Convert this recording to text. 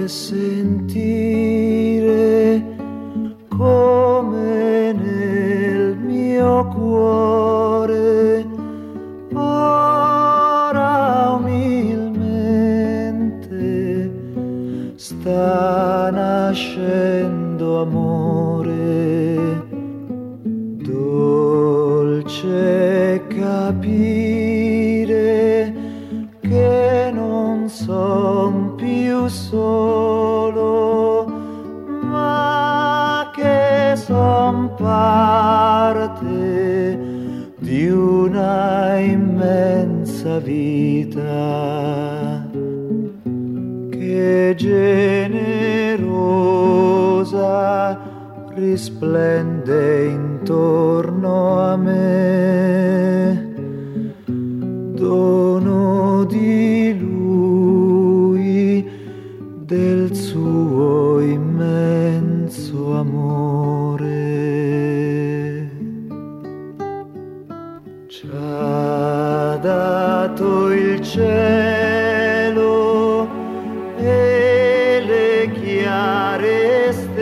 sentire come nel mio cuore ora umilmente sta nascendo amore. Dolce capire che non son più solo, ma che son parte di una immensa vita che generosa risplende intorno a me, dono di lui, del suo immenso amore. Ci ha dato il cielo e le chiare stelle